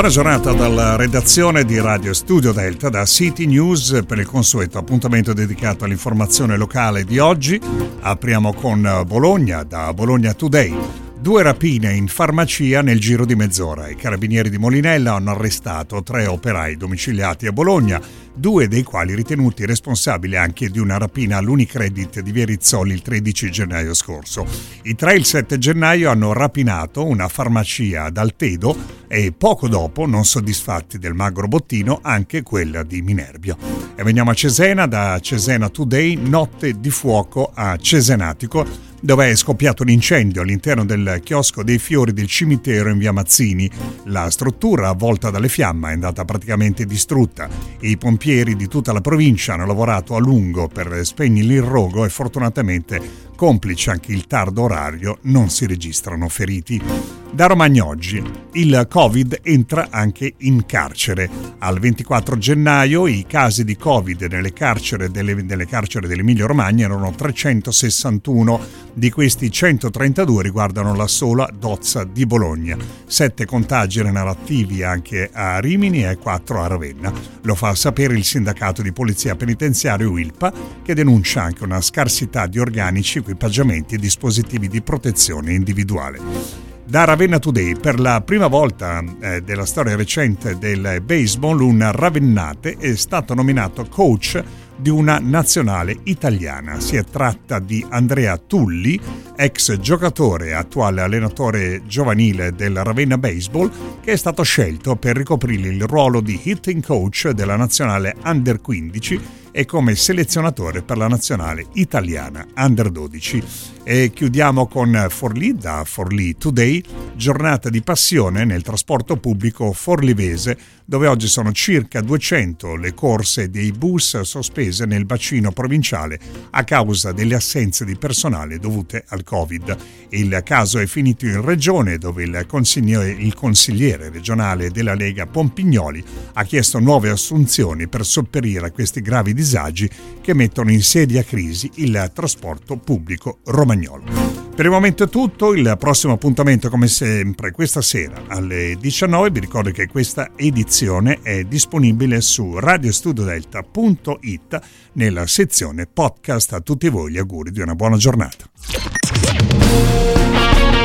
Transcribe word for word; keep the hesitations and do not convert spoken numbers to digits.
Buona giornata dalla redazione di Radio Studio Delta, da City News, per il consueto appuntamento dedicato all'informazione locale di oggi. Apriamo con Bologna, da Bologna Today. Due rapine in farmacia nel giro di mezz'ora. I carabinieri di Molinella hanno arrestato tre operai domiciliati a Bologna, due dei quali ritenuti responsabili anche di una rapina all'Unicredit di Via Rizzoli il tredici gennaio scorso. I tre il sette gennaio hanno rapinato una farmacia ad Altedo e poco dopo, non soddisfatti del magro bottino, anche quella di Minerbio. E veniamo a Cesena, da Cesena Today, notte di fuoco a Cesenatico, dove è scoppiato un incendio all'interno del chiosco dei fiori del cimitero in via Mazzini. La struttura, avvolta dalle fiamme, è andata praticamente distrutta. I pompieri di tutta la provincia hanno lavorato a lungo per spegnere il rogo e fortunatamente, complice anche il tardo orario, non si registrano feriti. Da Romagnoggi, il Covid entra anche in carcere. Al ventiquattro gennaio i casi di Covid nelle carceri delle, nelle carceri dell'Emilia Romagna erano trecentosessantuno. Di questi centotrentadue riguardano la sola Dozza di Bologna. Sette contagi erano attivi anche a Rimini e quattro a Ravenna. Lo fa sapere il sindacato di polizia penitenziaria U I L P A, che denuncia anche una scarsità di organici, equipaggiamenti e dispositivi di protezione individuale. Da Ravenna Today, per la prima volta eh, della storia recente del baseball, un ravennate è stato nominato coach di una nazionale italiana. Si tratta di Andrea Tulli, ex giocatore e attuale allenatore giovanile del Ravenna Baseball, che è stato scelto per ricoprire il ruolo di hitting coach della nazionale Under quindici e come selezionatore per la nazionale italiana Under dodici. E chiudiamo con Forlì, da Forlì Today, giornata di passione nel trasporto pubblico forlivese, dove oggi sono circa duecento le corse dei bus sospese nel bacino provinciale a causa delle assenze di personale dovute al Covid. Il caso è finito in regione, dove il consigliere, il consigliere regionale della Lega Pompignoli ha chiesto nuove assunzioni per sopperire a questi gravi disagi che mettono in seria crisi il trasporto pubblico romagnolo. Per il momento è tutto. Il prossimo appuntamento, come sempre, questa sera alle diciannove. Vi ricordo che questa edizione è disponibile su radiostudio-delta punto it nella sezione podcast. A tutti voi gli auguri di una buona giornata.